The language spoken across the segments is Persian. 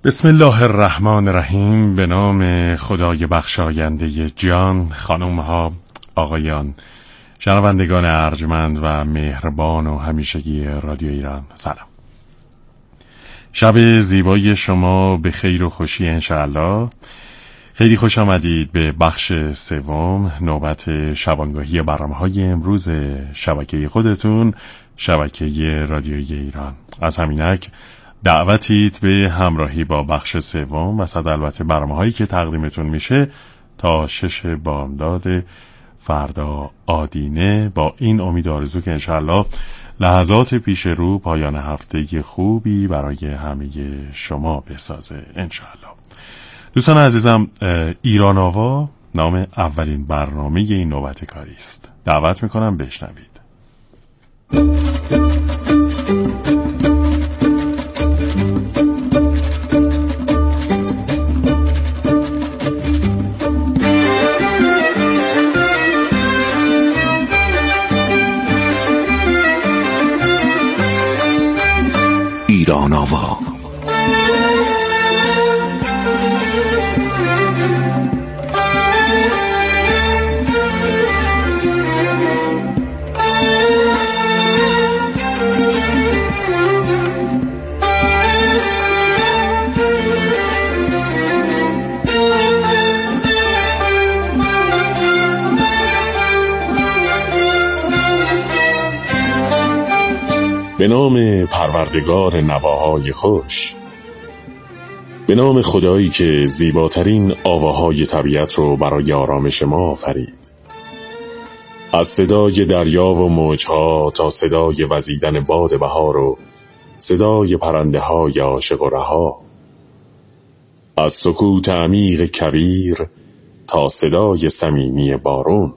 بسم الله الرحمن الرحیم. به نام خدای بخشاینده جان. خانم ها، آقایان، شنوندگان ارجمند و مهربان و همیشگی رادیو ایران، سلام. شب زیبای شما به خیر و خوشی انشاءالله. خیلی خوش آمدید به بخش سوم، نوبت شبانگاهی برنامه‌های امروز شبکه خودتون، شبکه رادیویی ایران. از همینک دعوتید به همراهی با بخش سوم و صد البته برنامه‌هایی که تقدیمتون میشه تا 6 بامداد فردا آدینه، با این امید آرزو که انشاءالله لحظات پیش رو پایان هفته خوبی برای همه شما بسازه انشاءالله. دوستان عزیزم، ایران آوا نام اولین برنامه این نوبت کاری است. دعوت میکنم بشنوید. ایران آوا. به نام پروردگار نواهای خوش، به نام خدایی که زیباترین آواهای طبیعت رو برای آرامش ما آفرید. از صدای دریا و موجها تا صدای وزیدن باد بهار و صدای پرنده های عاشق و رها، از سکوت عمیق کویر تا صدای صمیمی بارون.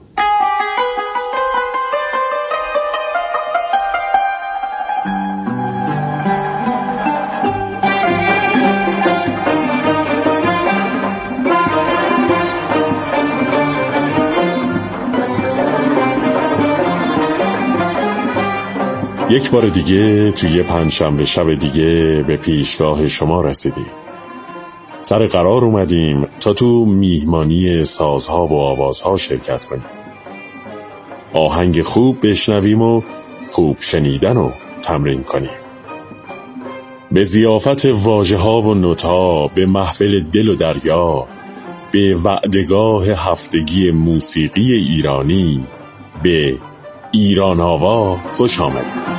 یک بار دیگه توی پنجشنبه شب دیگه به پیشگاه شما رسیدیم. سر قرار اومدیم تا تو میهمانی سازها و آوازها شرکت کنیم. آهنگ خوب بشنویم و خوب شنیدن رو تمرین کنیم. به ضیافت واژه‌ها و نوت‌ها، به محفل دل و دریا، به وعدگاه هفتگی موسیقی ایرانی، به ایران آوا خوش آمدید.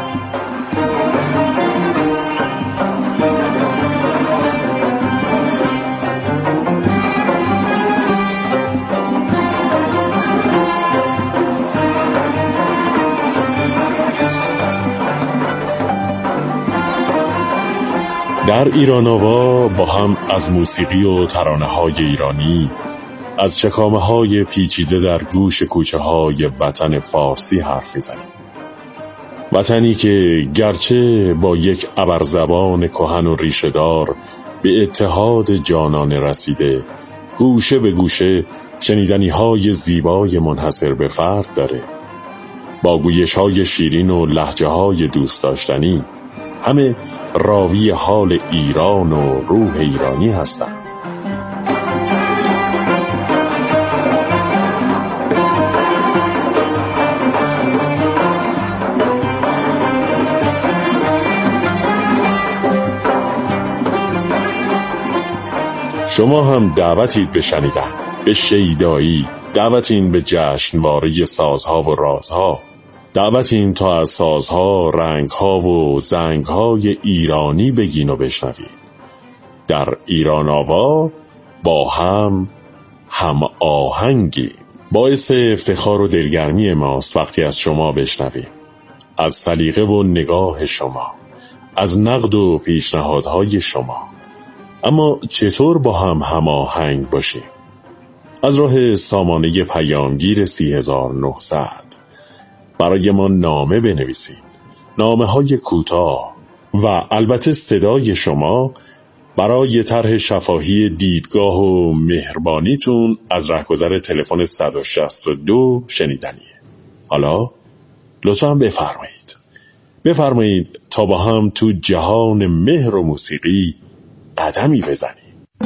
در ایران آوا با هم از موسیقی و ترانه‌های ایرانی، از چکامه‌های پیچیده در گوش کوچه‌های وطن فارسی حرف می‌زنیم. وطنی که گرچه با یک ابرزبان کهن و ریشه‌دار به اتحاد جانانه رسیده، گوشه به گوشه شنیدنی‌های زیبای منحصر به فرد داره. با گویش‌های شیرین و لهجه‌های دوست داشتنی، همه راوی حال ایران و روح ایرانی هستند. شما هم دعوتید به شنیدن، به شیدایی، دعوتین به جشنواره سازها و رازها، دعوتین تا از سازها، رنگها و زنگهای ایرانی بگین و بشنوید. در ایران آوا با هم آهنگی. باعث افتخار و دلگرمی ماست وقتی از شما بشنویم، از سلیقه و نگاه شما، از نقد و پیشنهادهای شما. اما چطور با هم آهنگ باشیم؟ از راه سامانه پیامگیر 3900 برای ما نامه بنویسید. نامه‌های کوتاه و البته صدای شما برای طرح شفاهی دیدگاه و مهربانیتون از رهگذر تلفن 162 شنیدنیه. حالا لطفاً بفرمایید تا با هم تو جهان مهر و موسیقی قدمی بزنیم.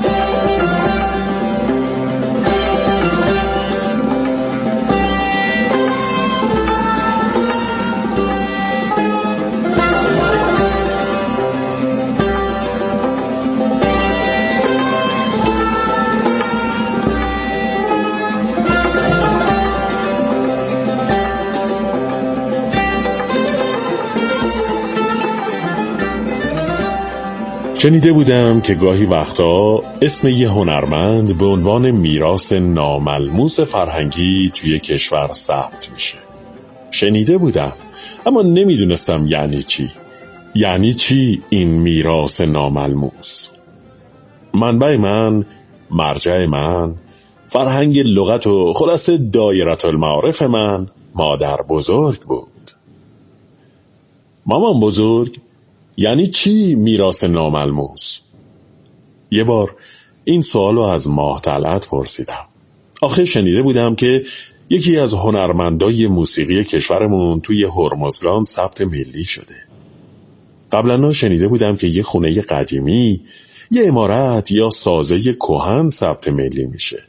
شنیده بودم که گاهی وقتا اسم یه هنرمند به عنوان میراث ناملموس فرهنگی توی کشور ثبت میشه. شنیده بودم اما نمیدونستم یعنی چی. یعنی چی این میراث ناملموس؟ منبع من، مرجع من، فرهنگ لغت و خلاصه دایره المعارف من مادر بزرگ بود. مامان بزرگ یعنی چی میراث ناملموس؟ یه بار این سوالو از ماه طلعت پرسیدم. آخه شنیده بودم که یکی از هنرمندای موسیقی کشورمون توی هرمزگان ثبت ملی شده. قبلا شنیده بودم که یه خونه قدیمی، یه عمارت یا سازه کهن ثبت ملی میشه.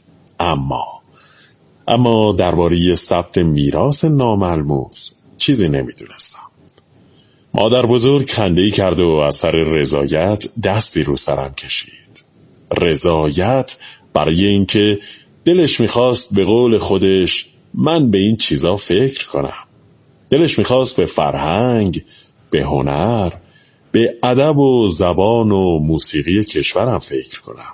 اما درباره ثبت میراث ناملموس چیزی نمیدونستم. مادر بزرگ خنده‌ای کرد و از سر رضایت دستی رو سرم کشید. رضایت برای اینکه دلش میخواست به قول خودش من به این چیزا فکر کنم. دلش میخواست به فرهنگ، به هنر، به ادب و زبان و موسیقی کشورم فکر کنم.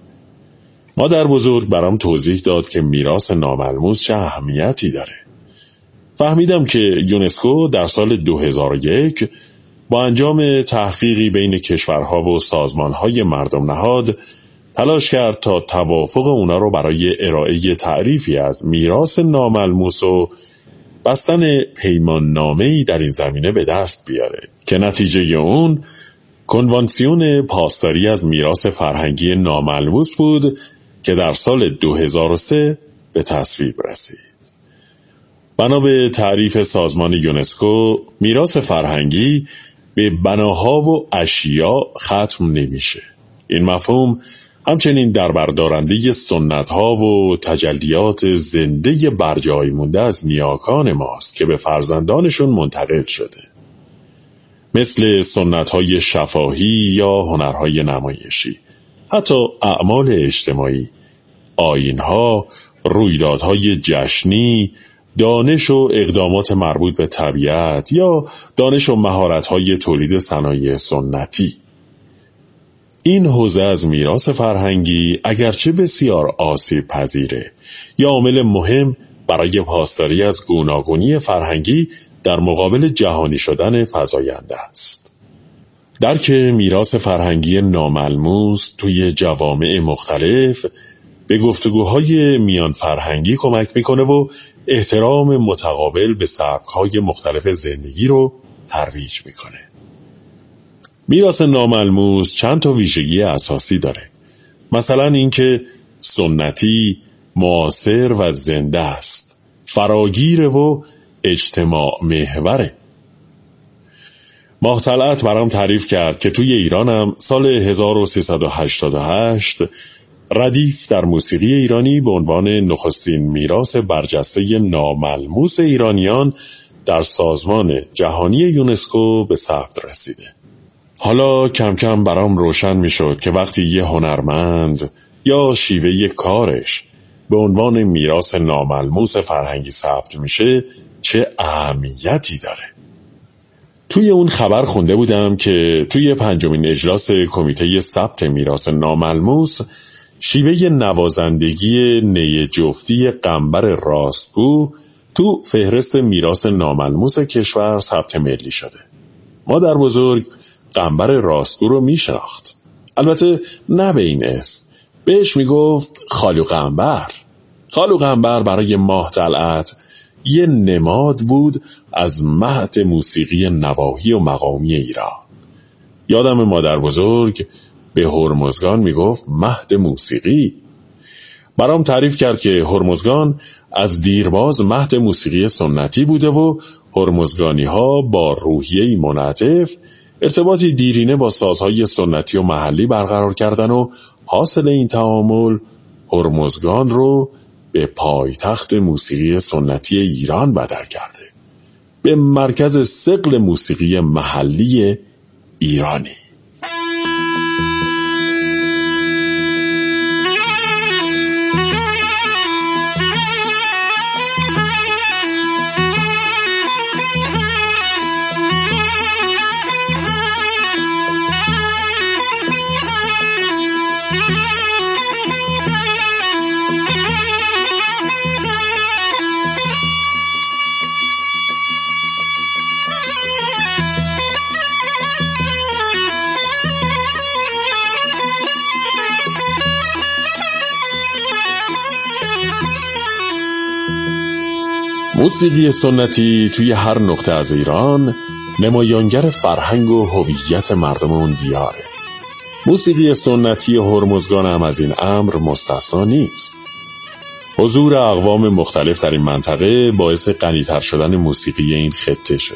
مادر بزرگ برام توضیح داد که میراث ناملموس چه اهمیتی داره. فهمیدم که یونسکو در سال 2001 با انجام تحقیقی بین کشورها و سازمانهای مردم نهاد تلاش کرد تا توافق اونا رو برای ارائه تعریفی از میراث ناملموس و بستن پیمان نامه‌ای در این زمینه به دست بیاره که نتیجه اون کنوانسیون پاسداری از میراث فرهنگی ناملموس بود که در سال 2003 به تصویب رسید. بنا به تعریف سازمان یونسکو، میراث فرهنگی به بناها و اشیا ختم نمیشه. این مفهوم همچنین در بردارنده سنت‌ها و تجلیات زنده برجای مونده از نیاکان ماست که به فرزندانشون منتقل شده. مثل سنت‌های شفاهی یا هنرهای نمایشی، حتی اعمال اجتماعی، آیین‌ها، رویدادهای جشنی، دانش و اقدامات مربوط به طبیعت یا دانش و مهارت‌های تولید صنایع سنتی. این حوزه از میراث فرهنگی اگرچه بسیار آسیب پذیره یا عامل مهم برای پاسداری از گوناگونی فرهنگی در مقابل جهانی شدن فزاینده است. درک میراث فرهنگی ناملموس توی جوامع مختلف به گفتگوهای میان فرهنگی کمک میکنه و احترام متقابل به سبک‌های مختلف زندگی رو ترویج میکنه. میراث ناملموس چند تا ویژگی اساسی داره. مثلا اینکه سنتی، معاصر و زنده است، فراگیره و اجتماع محوره. ماه طلعت برام تعریف کرد که توی ایرانم سال 1388 ردیف در موسیقی ایرانی به عنوان نخستین میراث برجسته ناملموس ایرانیان در سازمان جهانی یونسکو به ثبت رسیده. حالا کم کم برام روشن می شد که وقتی یه هنرمند یا شیوه کارش به عنوان میراث ناملموس فرهنگی ثبت میشه چه اهمیتی داره. توی اون خبر خونده بودم که توی 5مین اجلاس کمیته ثبت میراث ناملموس شیوه نوازندگی نی جفتی قنبر راستگو تو فهرست میراث ناملموس کشور ثبت ملی شده. مادر بزرگ قنبر راستگو رو میشناخت، البته نه به این اسم. بهش میگفت خالو قنبر. خالو قنبر برای ماه طلعت یه نماد بود از مهد موسیقی نواحی و مقامی ایران. یادم مادر بزرگ به هرمزگان میگفت مهد موسیقی. برام تعریف کرد که هرمزگان از دیرباز مهد موسیقی سنتی بوده و هرمزگانی ها با روحیه‌ای منعطف ارتباطی دیرینه با سازهای سنتی و محلی برقرار کردن و حاصل این تعامل هرمزگان رو به پایتخت موسیقی سنتی ایران بدل کرده، به مرکز ثقل موسیقی محلی ایرانی. موسیقی سنتی توی هر نقطه از ایران نمایانگر فرهنگ و هویت مردم اون دیاره. موسیقی سنتی هرمزگان هم از این امر مستثنا نیست. حضور اقوام مختلف در این منطقه باعث غنی‌تر شدن موسیقی این خطه شده.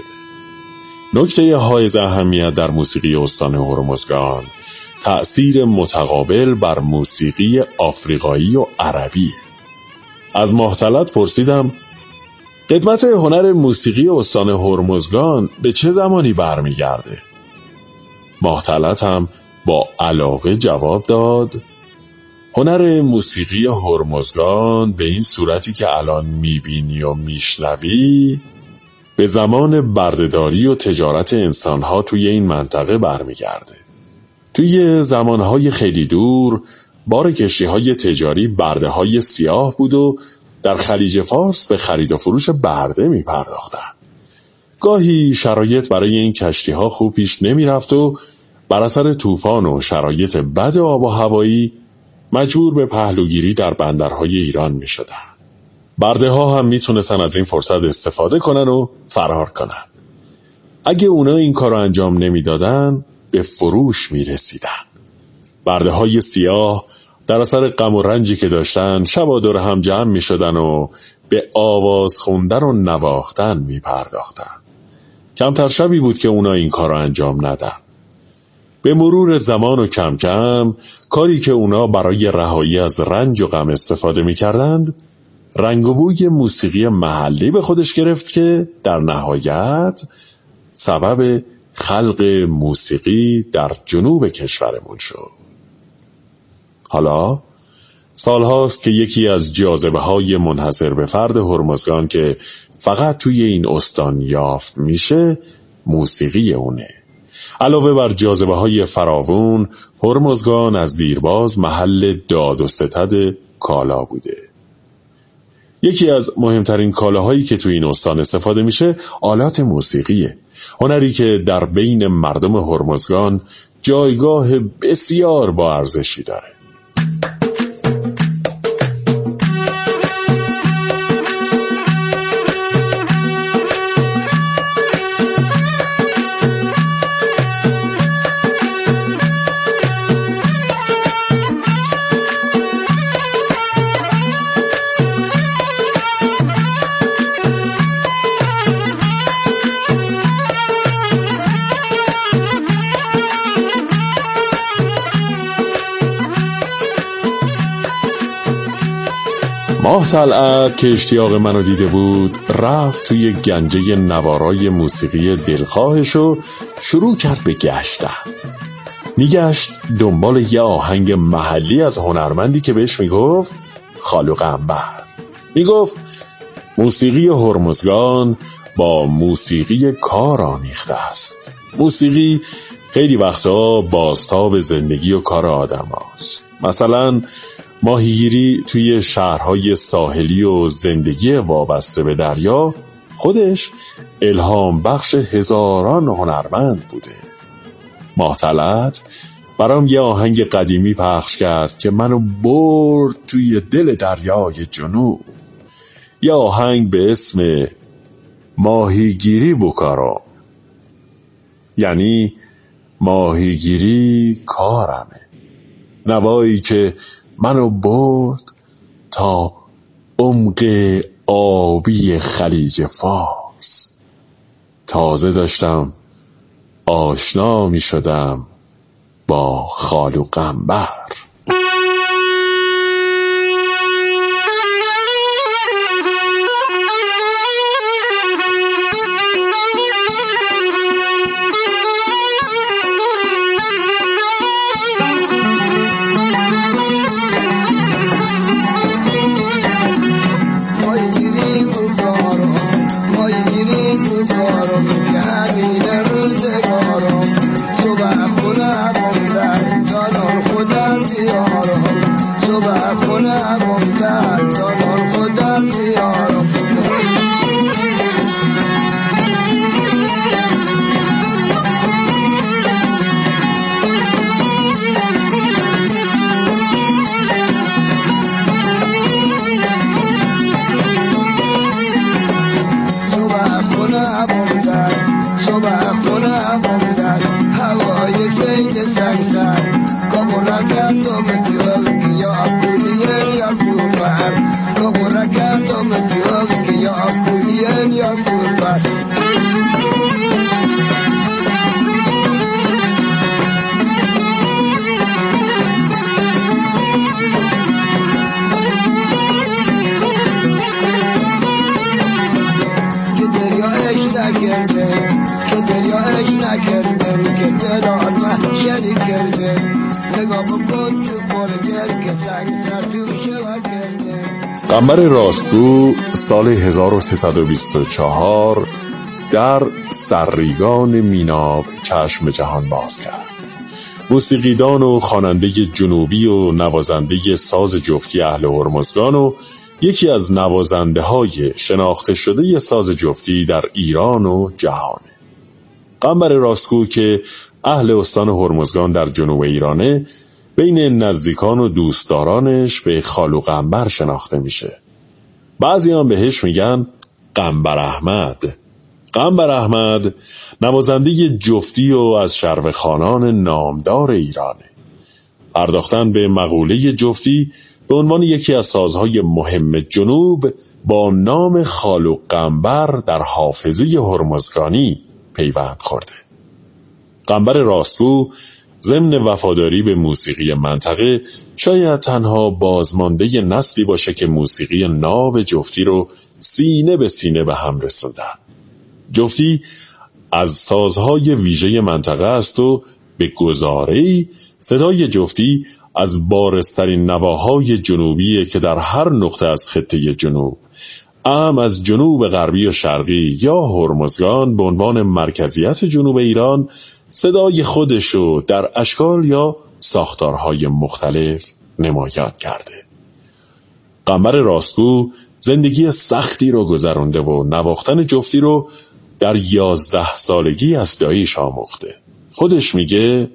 نکته حائز اهمیت در موسیقی استان هرمزگان تأثیر متقابل بر موسیقی آفریقایی و عربی. از ماهطلعت پرسیدم قدمت هنر موسیقی استان هرمزگان به چه زمانی برمیگرده؟ ماهطلعت هم با علاقه جواب داد هنر موسیقی هرمزگان به این صورتی که الان میبینی و میشنوی به زمان بردهداری و تجارت انسانها توی این منطقه برمیگرده. توی زمانهای خیلی دور بار کشتی‌های تجاری برده‌های سیاه بود و در خلیج فارس به خرید و فروش برده می پرداختن. گاهی شرایط برای این کشتی‌ها خوب پیش نمی رفت و بر اثر طوفان و شرایط بد آب و هوایی مجبور به پهلوگیری در بندرهای ایران می شدن. برده ها هم می تونستن از این فرصت استفاده کنن و فرار کنن. اگه اونا این کار رو انجام نمی دادن به فروش می رسیدن. برده های سیاه در اثر غم و رنجی که داشتن شب دور هم جمع می شدن و به آواز خوندن و نواختن می پرداختن. کمتر شبی بود که اونا این کار رو انجام ندن. به مرور زمان و کم کم کاری که اونا برای رهایی از رنج و غم استفاده می کردند رنگ و بوی موسیقی محلی به خودش گرفت که در نهایت سبب خلق موسیقی در جنوب کشورمون شد. حالا سالهاست که یکی از جاذبه‌های منحصر به فرد هرمزگان که فقط توی این استان یافت میشه موسیقی اونه. علاوه بر جاذبه‌های فراوون، هرمزگان از دیرباز محل داد و ستد کالا بوده. یکی از مهمترین کالاهایی که توی این استان استفاده میشه آلات موسیقیه. هنری که در بین مردم هرمزگان جایگاه بسیار با ارزشی داره. ماهطلعت که اشتیاق منو دیده بود رفت توی گنجه نوارای موسیقی دلخواهش و شروع کرد به گشتن. میگشت دنبال یه آهنگ محلی از هنرمندی که بهش میگفت خالو قنبر. میگفت موسیقی هرمزگان با موسیقی کار آمیخته است. موسیقی خیلی وقتا بازتاب زندگی و کار آدم هاست. مثلا ماهیگیری توی شهرهای ساحلی و زندگی وابسته به دریا خودش الهام بخش هزاران هنرمند بوده. ماهطلعت برام یه آهنگ قدیمی پخش کرد که منو برد توی دل دریای جنوب. یه آهنگ به اسم ماهیگیری بکارم، یعنی ماهیگیری کارمه. نوایی که منو برد تا عمق آبی خلیج فارس. تازه داشتم آشنا می شدم با خال و قنبر. قنبر راستگو سال 1324 در سرریگان میناب چشم جهان باز کرد. موسیقیدان و خواننده جنوبی و نوازنده ساز جفتی اهل هرمزگان و یکی از نوازنده های شناخته شده ساز جفتی در ایران و جهانه. قنبر راستگو که اهل استان هرمزگان در جنوب ایرانه، بین نزدیکان و دوستدارانش به خالو قنبر شناخته میشه. بعضی هم بهش میگن قنبر احمد. قنبر احمد نوازنده جفتی و از شروخوانان نامدار ایرانه. پرداختن به مقوله جفتی به عنوان یکی از سازهای مهم جنوب با نام خالو قنبر در حافظه هرمزگانی پیوند خورده. قنبر راستگو ضمن وفاداری به موسیقی منطقه شاید تنها بازمانده نسلی باشه که موسیقی ناب جفتی رو سینه به سینه به هم رسوندن. جفتی از سازهای ویژه منطقه است و به گزاره‌ای صدای جفتی از بارزترین نواهای جنوبیه که در هر نقطه از خطه جنوب، اهم از جنوب غربی و شرقی یا هرمزگان به عنوان مرکزیت جنوب ایران، صدای خودشو در اشکال یا ساختارهای مختلف نمایان کرده. قنبر راستگو زندگی سختی رو گذرونده و نواختن جفتی رو در 11 سالگی از داییش آموخته. خودش میگه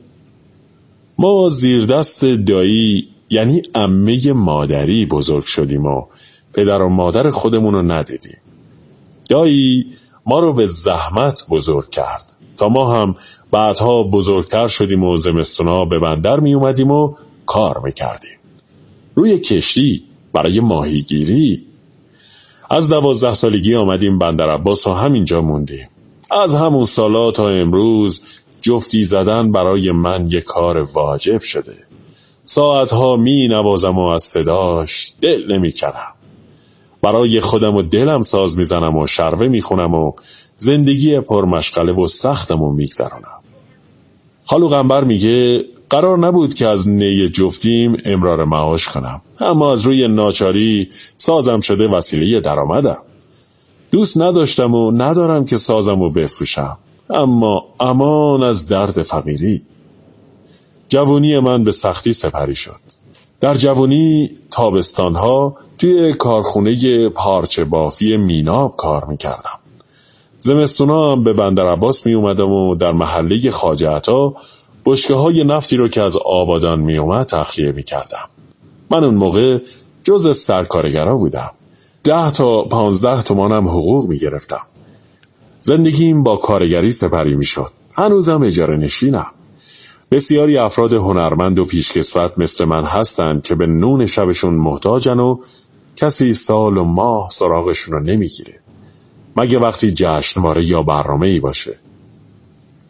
ما زیر دست دایی یعنی عمه مادری بزرگ شدیم و پدر و مادر خودمون رو ندیدیم. دایی ما رو به زحمت بزرگ کرد تا ما هم بعدها بزرگتر شدیم و زمستونا به بندر می اومدیم و کار می کردیم. روی کشتی برای ماهیگیری. از 12 سالگی آمدیم بندر عباس و همینجا موندیم. از همون سالا تا امروز جفتی زدن برای من یک کار واجب شده. ساعتها می نوازم و از صداش دل نمی کنم. برای خودم و دلم ساز می زنم و شروه می خونم و زندگی پرمشغله و سختم و می گذرونم. خالو قنبر میگه قرار نبود که از نی جفتیم امرار معاش کنم، اما از روی ناچاری سازم شده وسیله درآمدم. دوست نداشتم و ندارم که سازم و بفروشم، اما امان از درد فقیری. جوانی من به سختی سپری شد. در جوانی تابستانها توی کارخونه پارچه بافی میناب کار میکردم. زمستونا هم به بندر عباس می اومدم و در محله خواجه عطا بشکه‌های نفتی رو که از آبادان می اومد تخلیه می کردم. من اون موقع جز سرکارگرا بودم. 10 تا 15 تومانم حقوق می گرفتم. زندگیم با کارگری سپری می شد. هنوزم اجاره نشینم. بسیاری افراد هنرمند و پیشکسوت مثل من هستن که به نون شبشون محتاجن و کسی سال و ماه سراغشون رو نمی گیره. مگه وقتی جشنواره یا برنامه‌ای باشه.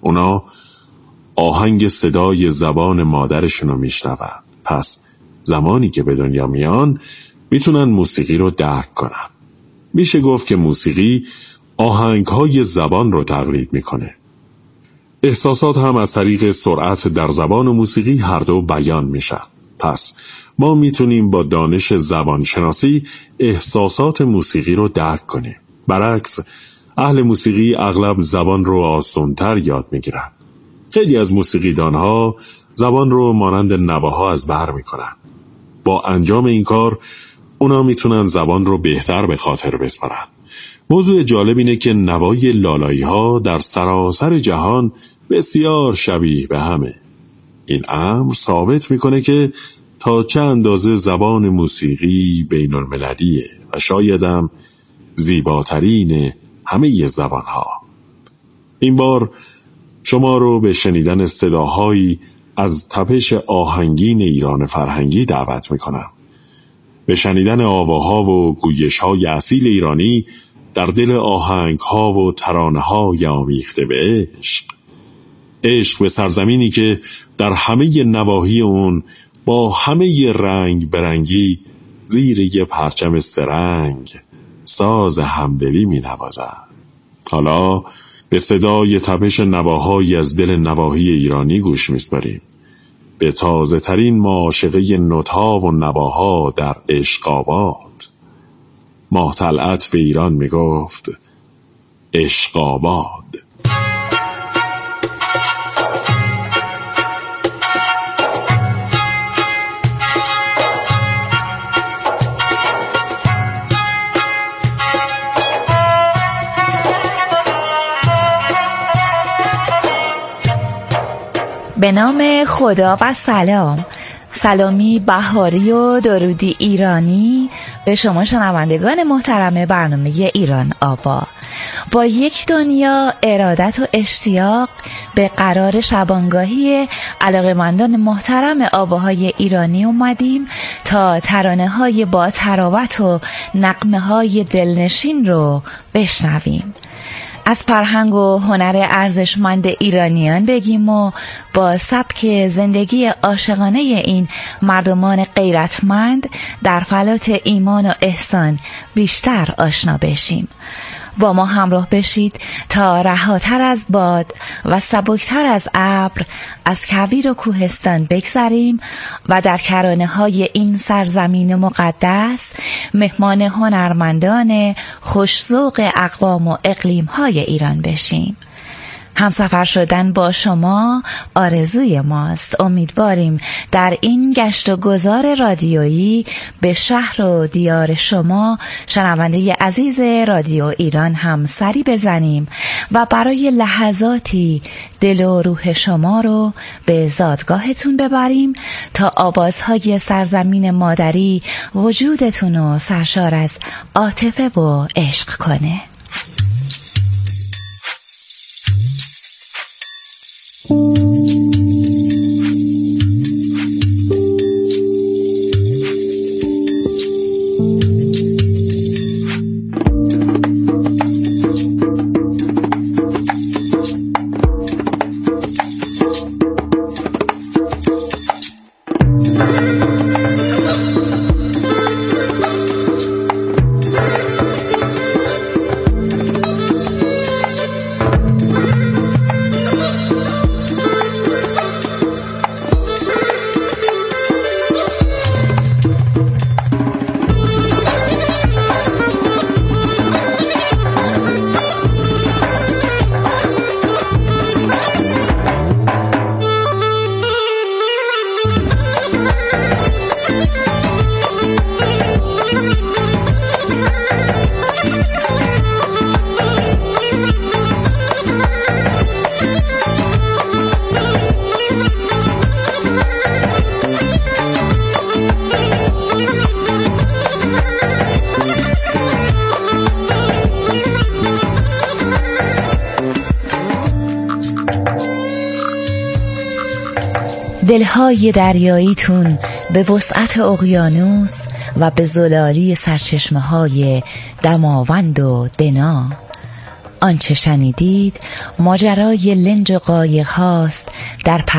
اونا آهنگ صدای زبان مادرشون رو میشنون. پس زمانی که به دنیا میان میتونن موسیقی رو درک کنن. میشه گفت که موسیقی آهنگهای زبان رو تقلید میکنه. احساسات هم از طریق سرعت در زبان و موسیقی هر دو بیان میشن. پس ما میتونیم با دانش زبانشناسی احساسات موسیقی رو درک کنیم. برعکس، اهل موسیقی اغلب زبان رو آسان‌تر یاد میگیرن. خیلی از موسیقیدانها زبان رو مانند نواها از بر میکنن. با انجام این کار اونا میتونن زبان رو بهتر به خاطر بسپارن. موضوع جالب اینه که نوای لالایی ها در سراسر جهان بسیار شبیه به همه. این امر ثابت میکنه که تا چه اندازه زبان موسیقی بین المللیه و شایدم زیباترین همه زبان ها. این بار شما رو به شنیدن صداهایی از تپش آهنگین ایران فرهنگی دعوت میکنم. به شنیدن آواها و گویش‌های اصیل ایرانی در دل آهنگ‌ها و ترانه‌های آمیخته به عشق. عشق به سرزمینی که در همه نواحی اون با همه رنگ برنگی زیر یه پرچم سرنگ ساز همدلی می‌نوازد. حالا به صدای تپش نواهایی از دل نواحی ایرانی گوش می‌سپاریم. به تازه ترین معاشقه نوت‌ها و نواها در عشق آباد. ماه طلعت به ایران میگفت عشق آباد. به نام خدا و سلام. سلامی بهاری و درودی ایرانی به شما شنوندگان محترم برنامه ایران آبا. با یک دنیا ارادت و اشتیاق به قرار شبانگاهی علاقه‌مندان محترم آواهای ایرانی اومدیم تا ترانه‌های با تراوت و نغمه‌های دلنشین رو بشنویم. از فرهنگ و هنر ارزشمند ایرانیان بگیم و با سبک زندگی عاشقانه این مردمان غیرتمند در فلات ایمان و احسان بیشتر آشنا بشیم. با ما همراه بشید تا رهاتر از باد و سبکتر از ابر از کویر و کوهستان بگذریم و در کرانه‌های این سرزمین مقدس مهمان هنرمندان خوش‌ذوق اقوام و اقلیم‌های ایران بشیم. همسفر شدن با شما آرزوی ماست. امیدواریم در این گشت و گذار رادیویی به شهر و دیار شما شنونده عزیز رادیو ایران هم سری بزنیم و برای لحظاتی دل و روح شما رو به زادگاهتون ببریم تا آوازهای سرزمین مادری وجودتون رو سرشار از عاطفه و عشق کنه. دلهای دریاییتون به وسعت اقیانوس و به زلالی سرچشمه‌های دماوند و دنا. آنچه شنیدید ماجرای لنج و قایق هاست در